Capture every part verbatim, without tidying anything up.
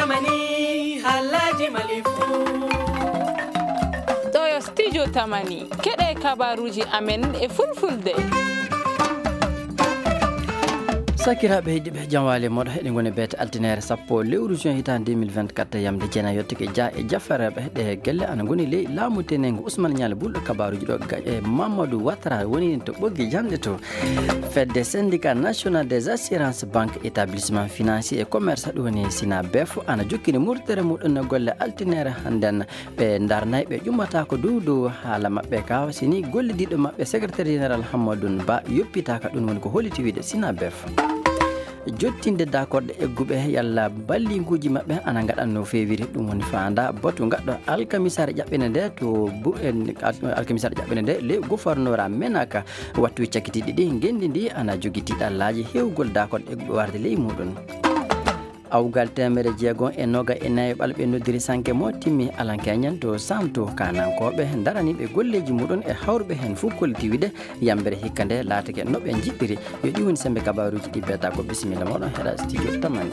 tamani halaji malifu ɗo studio tamani keɗe kabaruji amen e fulfulde. sakiraɓe heeɗiɓe jamwale moɗo heɗe goni beete altinere sappo lewru juin hitan deux mille vingt-quatre yamde jeena yettike dia e jaffareɓe heɗe gelle ana goni ley laamu tenengo ousmane ñale bulɗo kabaruji ɗo e mamadou wattara woni to ɓoggi jande to fedde syndicat national des assurances banque établissement financier et commerce ɗum woni sina bef ana jokkini murtere muɗum golle altinere hannden ɓe darnayi ɓe ƴummata ko dow dow haala mabɓe ka sini gollidiɗo mabɓe secrétaire général hammadoune ba yoppitaka ɗum woni ko holliti wiide sina bef jottinde d'accord egguɓe yalla ballinguji mabɓe ana gaɗanno fewiri ɗum woni fanda batu gaɗɗo alkamisare ƴaɓɓene nde to alkamisare ƴaɓɓene nde le gouverneur a menaka wattu cakkitiɗi ɗi gendi ndi ana jogui tiɗallaji hewgol d'accord egguɓe warde ley muɗum awgal temere jeegon e noga e nayyi ɓalɓe noddiri sanke mo timmi alankeñen to samto kanankoɓe daraniɓe golleji muɗum e hawruɓe hen fof kolliti wiide yambere hikka nde laatake noɓe jiɗɗiri yo ɗi woni sembe kabaruji ɗi beeta ko bisimilla moɗon heeɗa studio tamande.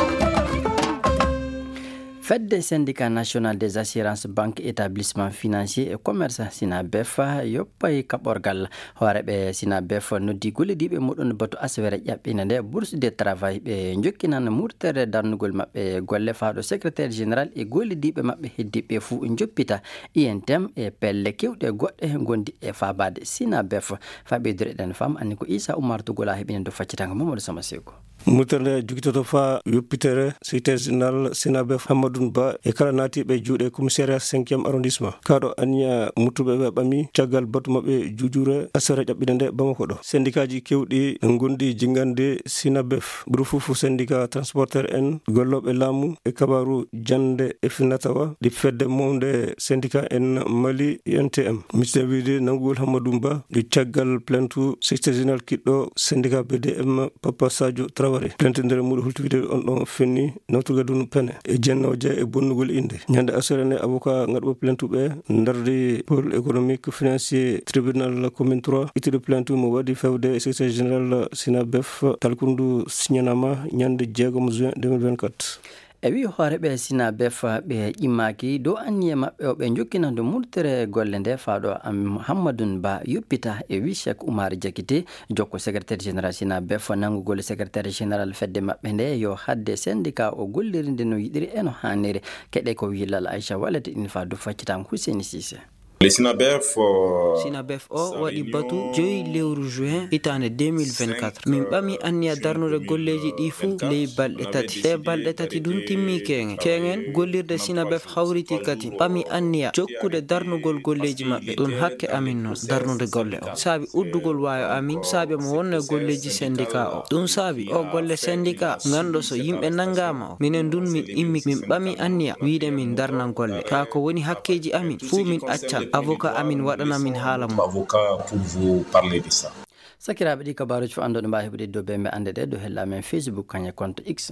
fedde syndicat national des assurances banque établissement financier et commerce sina bef yoppay kaɓorgal hooreɓe sina bef noddi gollidiɓe muɗum batu aswere ƴaɓɓine nde bourse de travail ɓe jokkinan murtere darnugol mabɓe golle faaɗo secrétaire général e gollidiɓe mabɓe heddiɓe fou joppita intem e pelle kewɗe goɗɗe gondi e fabade sina bef faɓidore ɗen fam anni ko issa oumar togola heɓinen do faccitanga mamadou sama seko murtere jogitoto fa yoppitere secrétaire général sinabef hammadoune ba e kala naatiɓe juuɗe commissariat cinquième arrondissement kaɗo anniya muttuɓe ɓe ɓami caggal batu mabɓe jujure asere ƴaɓɓine nde bamako ɗo syndicat ji kewɗi gondi jingande sinabef ɓuuri fof syndicat transporteur en golloɓe laamu e kabaru jande e finatawa ɗi fedde mawde syndicat en mali N T M mister wiide nangugol hammadoune ba ɗi caggal plaintu secrétaire général kiɗɗo syndicat B D M papa sadio Traoré plainte nder muɗo hultivide on ɗon fenni nawtuga dunu pene e jenno dia e bonnugol inde ñande asore ne avocat ngaɗuɓe plainte ɓe darde pôle économique financier tribunal commune trois ittude plainte mo waɗi fewde secrétaire général sinabef talkundu signanama ñande jeegom juin deux mille vingt-quatre e wi hooreɓe sina bef ɓe ƴimmaki dow anniye mabɓe o ɓe jokkinande murtere golle nde faaɗo hammadoune ba yoppita e wi cheikh oumar diakité jokko secrétaire général sina bef nangugol secrétaire général fedde mabɓe nde yo hadde syndicat o gollirinde no yiɗiri e no hanniri keɗe ko wi lal aicha wallete ɗin fa do faccitama Husseini Cissé. Le Sinabef uh, Sinabef o waɗi batu joyi lewru juin hitande deux mille vingt-quatre min ɓami anniya darnude golleji ɗi fuu ley balɗe tati ɗe balɗe tati ɗum timmi keŋe keŋen gollirde Sinabef hawriti kadi ɓami anniya jokkude darnugol golleji maɓɓe ɗum hakke amin noon darnude golle o saabi uddugol wayo amin saabi mo wonno golleji syndicat o ɗum saabi o golle syndicat ganɗo so yimɓe nangama o minen dun min immi min ɓami anniya wiide min darnan golle ka ko woni hakkeji amin fuu min accan avocat amin waɗana min haala mo avocat pour vous parler de ça. sakiraɓe ɗi kabaruji fo andoɗo mbawi heɓude dow ɓe ande ɗe dow hella men Facebook kañe compte X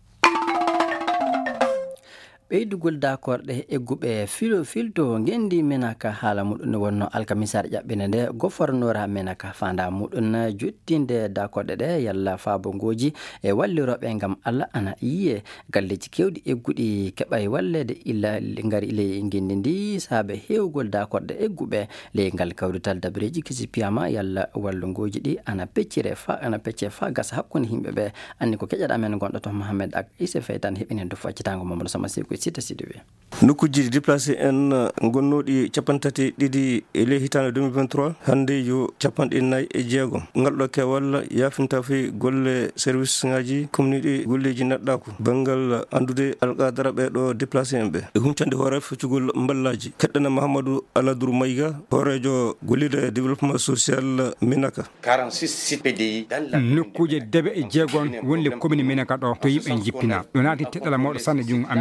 ɓeydugol d'accord ɗe egguɓe filo filto gendi menaka haala muɗum wonno alkamisare ƴaɓɓine nde gouverneur ha menaka fanda muɗum jottinde d'accord ɗe ɗe yalla faabogoji e walliroɓe gam Allah ana yiye galleji kewɗi egguɗi keɓay wallede illa gari ley gendi ndi saabe hewgol d'accord ɗe egguɓe ley ngal kawrital dabreji kisi piyama yalla wallugoji ɗi ana peccire fa ana pecce fa gasa hakkude yimɓeɓe anni ko keƴaɗa men gonɗo to Mohamed ak Issa Feytan heɓinen do faccitango Mamadou Sama Seko sita sidiwe nokkuji déplacé en gonnoɗi capantati ɗiɗi e ley hitande deux mille vingt-trois hande yo capanɗe nayyi e jeegom ngalɗo kewal yafinta fi golle service ngaji commune ɗi golleji neɗɗako banggal andude alqadara ɓeɗo déplacé en ɓe e humcande hoore feccugol mballaji keɗɗana Mahamadou Aladour Mayiga horejo gollirde développement social Menaka quarante-six sites P D I nokkuje deɓe e jeegon wonde commune Menaka ɗo to yimɓe jippina ɗo naati teɗɗala mawɗo sanne jungo amen mais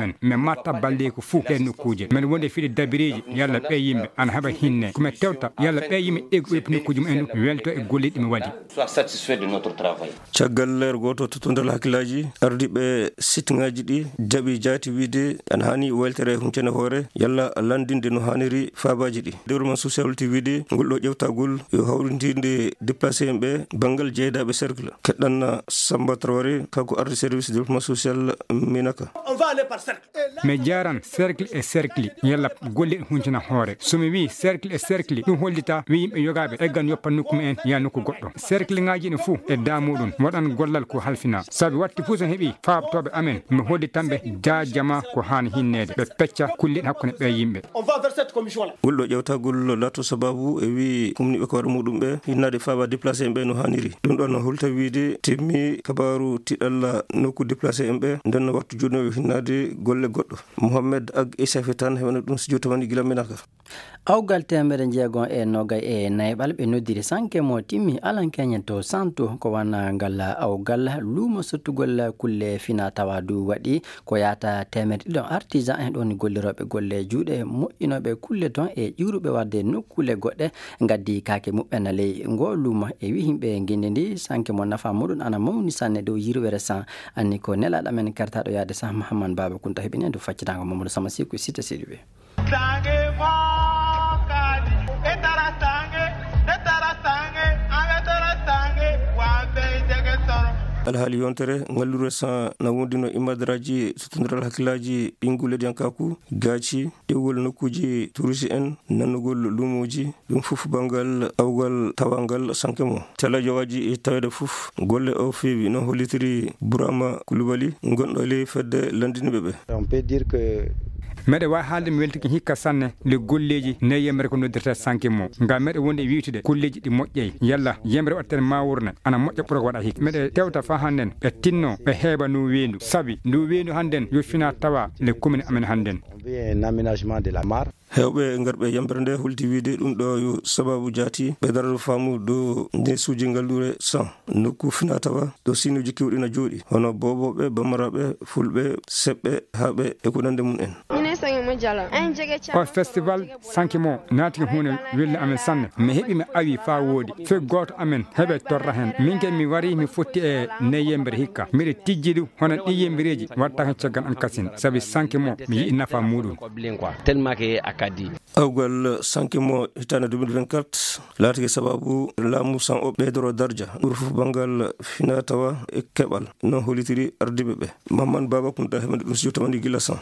matta balle ko fu e nokkuuje men wonde fiide dabireji yalla ɓe yimɓe ana haɓa hinne kuma tewta yalla ɓe yimɓe ɗeggo e nokkuuje mumen welto e golleɗi mi waɗi caggal leer goto totondal hakkillaji ardiɓe sittingaji ɗi jaaɓi jaati wiide ana hani weltere huncene hoore yalla landinde no haniri faabaji ɗi développement social holti wiide ngol ɗo ƴewtagol yo hawrintinde déplacé en ɓe banggal jeydaɓe cercle keɗɗan Samba Traoré kako arde service développement social minaka mi jaran cercle e cercle yalla golle huncina hoore somi wi cercle e cercle ɗum hollita wi yimɓe yogaɓe eggan yoppa nokku en ya nokku goɗɗo cercle ngaji ne fou e damuɗum waɗan gollal ko halfina sabi watti fuu so heeɓi faabtoɓe amen mi hollitanɓe jaajama ko hani hinnede ɓe pecca kulliɗe hakkude ɓe yimɓe golɗo ƴewtagol lato sababu e wi kumniɓe ko waɗa muɗum ɓe hinnade faaba déplacé en ɓe no hanniri ɗum ɗon holta wiide timmi kabaru tiɗalla nokku déplacé en ɓe nden wattu joni hinnade golle goɗɗo Mohamed Ag Isafe tan heɓana ɗum studio tamani gila minaka awgal temere jeegon e nogay e nayɓal ɓe noddiri sanke mo timmi alan keñen to santo ko wana ngal awgal luumo sottugol kulle fina tawa du waɗi ko yata temere ɗiɗon artisan en ɗon golliroɓe golle juuɗe moƴƴinoɓe kulle ton e ƴiwruɓe wadde nokkule goɗɗe gaddi kake muɓɓena ley ngo luumo e wi himɓe guindidi sanke mo nafa muɗum ana mawni sanne dow yirwere san anni ko nelaɗo men kartaɗo yaade sa Mahamane Baba Kunta heɓini do faccitango Mamadou Sama Sikou sita Sidibé alhaali yontere ngallure sa na wondino imadaraji sotodiral hakkillaji ɓingulledi yankaku gaaci ƴewgol nokkuji tourisme en nannugol luumoji ɗum fof bangal awgal tawangal sankemo tala jowaji e tawede fof golle o feewi noon hollitiri Bourama Coulibaly gonɗo e ley fedde landiniɓe ɓe on peut dire que meɗe wawi haalde mi weltiki hikka sanne le golleji ne yemere ko noddirta sanke mo ngam meɗe wonde e wiitude golleji ɗi moƴƴey yalla yemere waɗtere mawurne ana moƴƴa ɓuura ko waɗa hikka meɗe tewta fa hannden ɓe tinno ɓe heeɓa no weendu sabi ndu weendu hannden yo fina tawa le commune amen hannden aménagement de la mare hewɓe garɓe yambere nde holti wiide ɗum ɗo yo sababu jaati ɓe darado faamu dow ndesuji ngallure cent nokku fina tawa dow sinuji kewɗina jooɗi hono boboɓe bamaraɓe fulɓe seɓɓe haaɓe e ko nande mum en o festival sanki mo naati hunde welde amen sanne mi heeɓi mi awi fa woodi fe goto amen heeɓe torra hen min ke mi wari mi fotti e neyembere hikka miɗe tijji ɗum hono ɗi yembereji wattaka caggal an kasin saabi sanki mo mi yii nafa muɗum awgal sanki mo hitande deux mille vingt-quatre laatike sababu laamu san o ɓeydoro dardia ɓuuri fof bangal fina tawa e keɓal noon hollitiri ardiɓe ɓe Mahamane Baba Kunta heɓande ɗum studio tamani gila san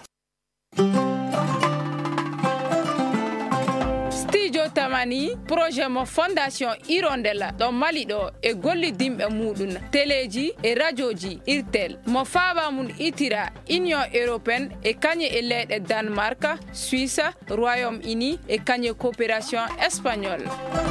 tamani projet mo fondation Hirondella ɗo Mali ɗo e gollidimɓe muɗum téléji e radio ji irtel mo faaba mum itira union européenne e kañe e leyɗe Danemark Suisse Royaume-Uni e kañe coopération espagnole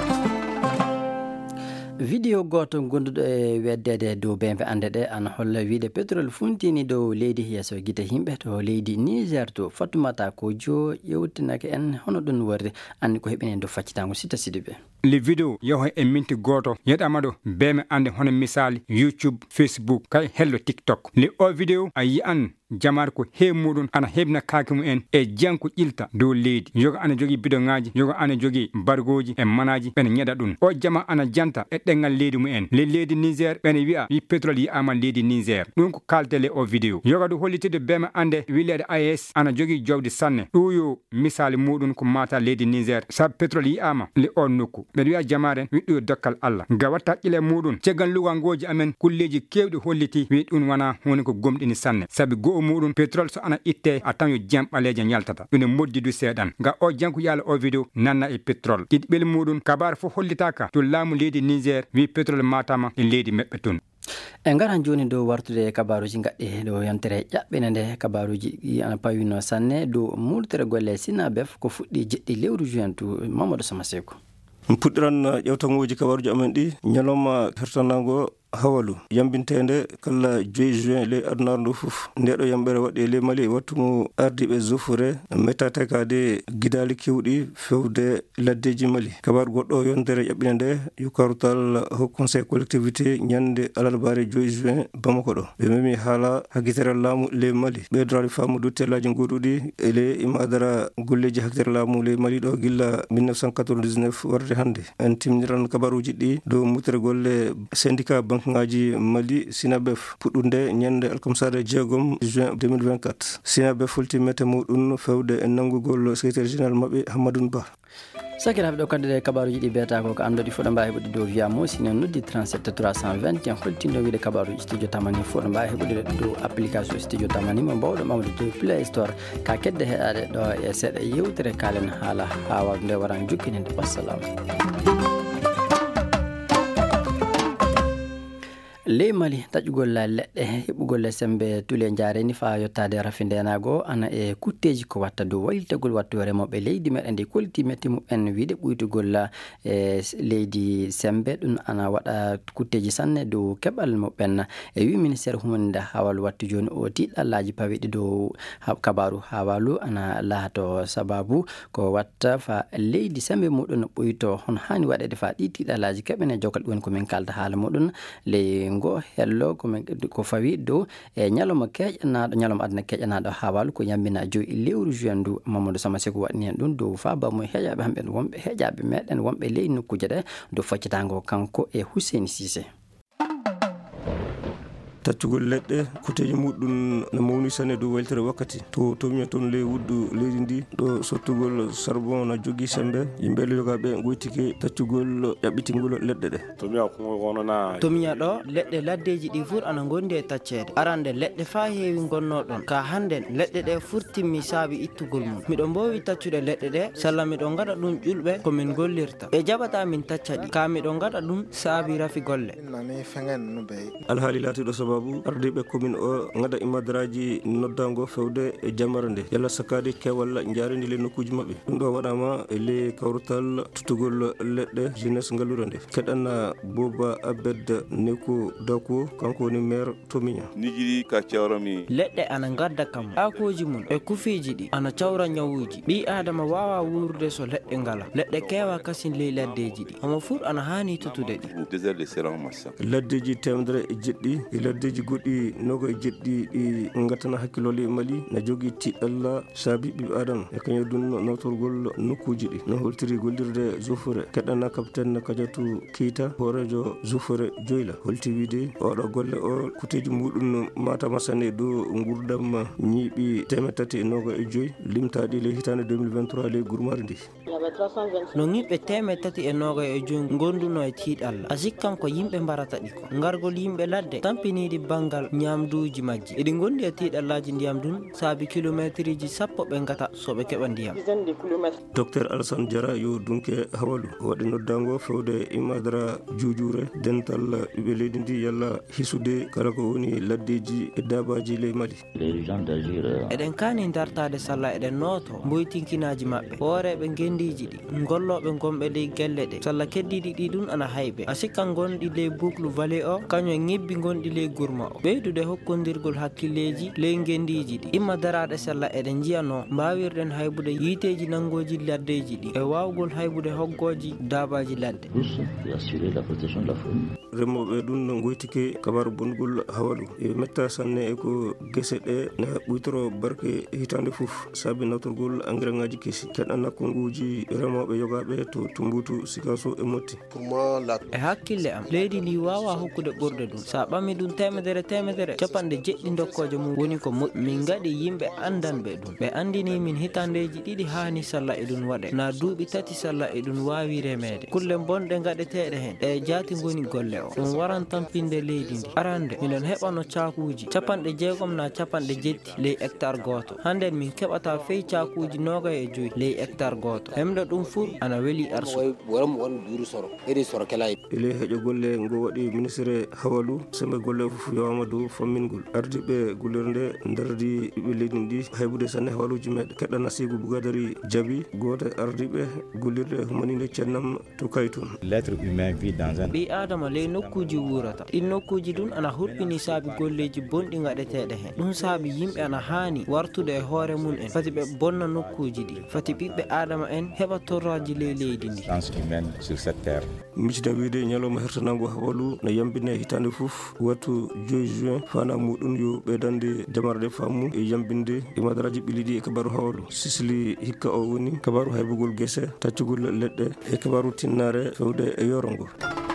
vidéo goto gonduɗo e weddede dow bembe ande ɗe ana holla wiide pétrole funtini dow leydi yeeso guite yimɓe to leydi Niger to Fatoumata Kojo yewtinake en hono ɗum warde andi ko heɓinen dow faccitango Sita Sidibé le vidéo yaho e minti goto yeɗama ɗo beme ande hono misali YouTube Facebook kay hello TikTok le o vidéo a yi'an jamar ko he muɗum ana hebna kake mumen e janko ƴilta dow leydi yoga ana jogui bidongaji yoga ana jogui bargoji e manaji ɓene ñeɗa ɗum o jama ana janta e ɗengal leydi mumen le leydi Niger ɓene wiya wi pétrole yiyama leydi Niger ɗum ko kaltele o vidéo yoga ɗo hollitide beme ande wileede A E S ana jogui jawdi sanne ɗo yo misali muɗum ko mata leydi Niger sabu pétrole yiyama le on nokku ɓeɗe wiya jamaren wiɗɗo yo dokkal Allah ga watta qile muɗum ceggal lugangoji amen kulleji kewɗi holliti wi ɗum wona hunde ko gomɗini sanne sabi go muɗum pétrole so ana itte a tan yo jam ɓaleje ñaltata ɗum e moddidu seeɗan ga o janko yaala o vidéo nanna e pétrole ɗiɗi ɓel muɗum kabar fof hollitaka to laamu leydi Niger wi pétrole matama e leydi meɓɓe toon e ngaran joni dow wartude kabaruji gaɗɗi dow yantere ƴaɓɓine nde kabaruji ɗi ana pawino sanne dow murtere golle Sinabef ko fuɗɗi jeɗɗi lewru juin to Mamadou Sama Sikou puɗɗiran ƴewtangoji kabaruji amen ɗi ñalawma hertanago hawalu yambintede kala joyi juin le aduna ndu fof ndeɗo yambere waɗi le Mali wattumo ardiɓe zufure mettata kade gidali kewɗi fewde laddeji Mali. Kabaru goɗɗo yondere ƴaɓɓine nde yukarutal haut conseil collectivité ñande alarbare joyi juin Bamako ɗo. Ɓe memi haala hakitere laamu le Mali ɓeydorade famudu tellaji goɗuɗi ele imadara golleji hakitere laamu le Mali ɗo gilla mille neuf cent quatre-vingt-dix-neuf warde hande. En timniran kabaruji ɗi dow mutere golle syndicat banque ngaji Mali Sinabef puɗɗunde ñande alkamsade jeegom juin deux mille vingt-quatre. Sinabef fulti mete muɗum fewde e nangugol secrétaire général maɓɓe Hamadoun Ba. sakiraɓe ɗo kande kabaruji ɗi beta ko ko andoɗi foɗo mbawi heɓude dow via mo sinen noddi trente-sept trois cent vingt en holtindo wiide kabaruji studio tamani foɗo mbawi heɓude dow application studio tamani mo mbawɗo ɓamde dow play store ka kedde heɗade ɗo e seeɗa yewtere kalen haala ha wawde waran jukkininde. Wassalamu. ley Mali taƴugol leɗɗe heɓugol sembe tule jareni fa yottade rafindenago ana e kutteji ko watta dow waylitegol wattu remoɓe leydi meɗen ndi kolti metti mumen wiide ɓuytugol e leydi sembe ɗum ana waɗa kutteji sanne dow keɓal muɓen e wi ministére humunde hawalu wattu joni o tiɗɗallaji pawiɗi dow kabaru hawalu ana laato sababu ko watta fa leydi sembe muɗum ɓuyto hono hani waɗede fa ɗi tiɗɗallaji keɓene jokal woni komin kalda haala muɗum ley ngo hello ko fawi dow e ñalawma keƴanaɗo ñalawma aduna keƴanaɗo hawalu ko yambina joyi lewru juin ndu Mamadou Samaseko waɗni hen ɗum dow fa bamo heƴaɓe hamɓe wonɓe heƴaɓe meɗen wonɓe ley nokkuje ɗe dow faccatango kanko e Hussein Cissé. taccugol leɗɗe kuteji muɗum no mawni sanne dow weltere wakkati to tomiya toon ley wuddu leydi ndi ɗo sottugol charbon na jogui sembe yimɓe yogaɓe goytike taccugol ƴaɓɓitingol leɗɗe ɗe. tomiya wonona tomiya ɗo leɗɗe laddeji ɗi fur ana gondi e taccede arande leɗɗe fa heewi gonno ɗon ka handen leɗɗe ɗe furtimmi saabi ittugol mum miɗo mbowi taccude leɗɗe ɗe salla miɗo gaɗa ɗum ƴulɓe komin gollirta e jaɓata min tacca ɗi ka miɗo gaɗa ɗum saabi rafi golle alhaali laatiɗo sababu ardiɓe commune o gada imadaraji noddango fewde e jamare nde yalla sakadi kewal jarindi le nokkuji mabɓe ɗum ɗo waɗama e le kawrutal tutugol leɗɗe jeunesse ngallure nde keɗanna Boba Abed Neko Dako kanko woni maire Tomiña. nigiri ka cawrami leɗɗe ana gadda kam akoji mum e kufiji ɗi ana cawra ñawuji ɓi adama wawa wurde so leɗɗe ngala leɗɗe kewa kasin ley laddeji ɗi homo fur ana hani tutude ɗi laddeji temedere e jeɗɗi e laddeji goɗɗi nogo e jeɗɗi ɗi gattana hakkilole Mali na jogui tiɗalla saabi ɓiɓe adama e kañum ɗum nawtorgol nokkuji ɗi no holtiri gollirde Zufure keɗana capitaine Kadiatou Keita horejo Zufure Joyla holti wiide oɗo golle o kuteji muɗum matama sanne dow gurdam ñiiɓi temed tati e nogo e joyyi limtaɗi le hitande deux mille vingt-trois le gurmari ndi no ñiɓɓe temed tati e nogo e joyyi gonduno e tiɗalla a sikkan ko yimɓe mbarata ɗi ko gargol yimɓe ladde tampiniɗi banggal ñamduji majji eɗi gondi e tiɗallaji ndiyam dun saabi kilométre ji sappo ɓe gata soɓe keɓa ndiyam. docteur Alassane Diarra yo dunke hawalu waɗi noddango fewde imadara jujure dental ɓiɓe leydi ndi yalla hisude kala ko woni laddeji e dabaji ley Mali. eɗen kani dartade salla eɗen noto mboytinkinaji mabɓe hooreɓe gendiji ɗi golloɓe gomɓe ley gelle ɗe salla keddiɗi ɗi ɗum ana hayɓe a sikkan gonɗi ley boucle vallée o kañum e ñebbi gonɗi ley gurma o ɓeydude hokkodirgol hakkilleji ley gendiji ɗi imma darade salla eɗen jiyano mbawirɗen haybude yiteji nangoji laddeji ɗi e wawgol haybude hoggoji dabaji ladde. remoɓe ɗum no goytike kabaru bongol hawalu e metta sanne e ko guese ɗe ne ɓuytoro barke hitande foof saabi nawtorgol engrais ngaji keesi keɗanna konguji remoɓe yogaɓe to Tumbutu Sikaso e Motti. e hakkille am leydi ndi wawa hokkude ɓurde ɗum sa ɓami ɗum temedere temedere capanɗe jeɗɗi dokkoje mum woni ko moƴƴi min gaɗi yimɓe andanɓe ɗum ɓe andini min hitandeji ɗiɗi hani salla e ɗum waɗe na duuɓi tati salla e ɗum wawi remede kulle bonɗe gaɗeteɗe hen e jaati goni golle o ɗum waran tampinde leydi ndi arande miɗen heɓano cakuji capanɗe jeegom na capanɗe jetti ley hectare goto hannden min keɓata fey cakuji noga e joyyi ley hectare goto lamda ɗum fuu ana weli arsu ele heƴo golle ngo waɗi ministre hawalu sembe golle fof yawama dow fammingol ardiɓe gollirde dardi ɓiɓɓe leydi ndi haybude sanne hawaluji meɗe keɗɗana sigu bugadari jaabi goto ardiɓe gollirde humaninde cennam to kaytun l'être humain vit dans un ɓi adama ley nokkuji wurata ɗin nokkuji ɗum ana hulɓini saabi golleji bonɗi gaɗeteɗe hen ɗum saabi yimɓe ana hani wartude e hoore mum en fati ɓe bonna nokkuji ɗi fati ɓiɓɓe adama en heɓa torraji ley leydi ndi humaine sur cette terre micida wiide ñalawma hertanango hawalu no yambine hitande fof wattu joyi juin fana muɗum yo ɓeydande jamarɗe fammu e yambinde e madaraji ɓiliɗi e kabaru hawalu sisili hikka o woni kabaru haybugol guese taccugol leɗɗe e kabaru tinnare fewde e yorongo.